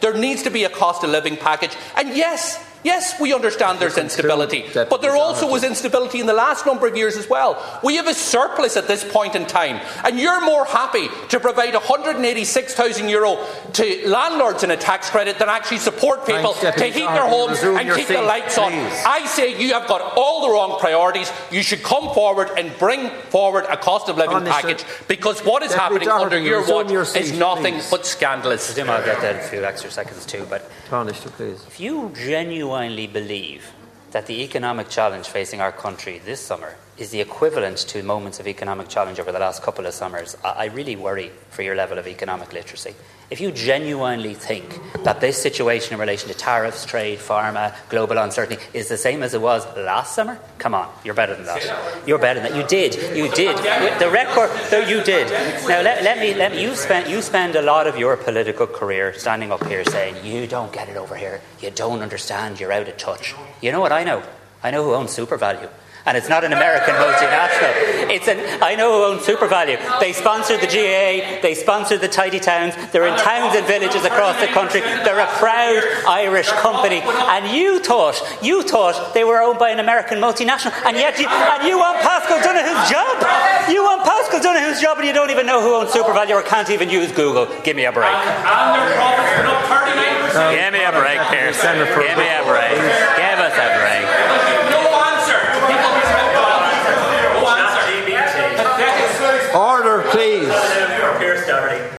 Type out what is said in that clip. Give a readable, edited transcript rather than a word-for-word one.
There needs to be a cost of living package. And yes, we understand there's instability, but there also was instability in the last number of years as well. We have a surplus at this point in time, and you're more happy to provide €186,000 to landlords in a tax credit than actually support people to heat their homes and keep the lights on. I say you have got all the wrong priorities. You should come forward and bring forward a cost of living package, because what is happening under your watch is nothing but scandalous. I'll get that in a few extra seconds too, but please. If you genuinely believe that the economic challenge facing our country this summer is the equivalent to moments of economic challenge over the last couple of summers, I really worry for your level of economic literacy. If you genuinely think that this situation in relation to tariffs, trade, pharma, global uncertainty is the same as it was last summer, come on, you're better than that. You're better than that. You did. The record, you did. Now, let me. You spend a lot of your political career standing up here saying, you don't get it over here, you don't understand, you're out of touch. You know what I know? I know who owns SuperValu. And it's not an American multinational. I know who owns SuperValu. They sponsor the GAA, they sponsor the tidy towns, they're in towns and villages across the country, they're a proud Irish company. And you thought they were owned by an American multinational, and yet you want Pascal Donoghue's job. You want Pascal Donoghue's job, and you don't even know who owns SuperValu or can't even use Google. Give me a break. Give me a break, Pierce. Give me a break. Give us a break.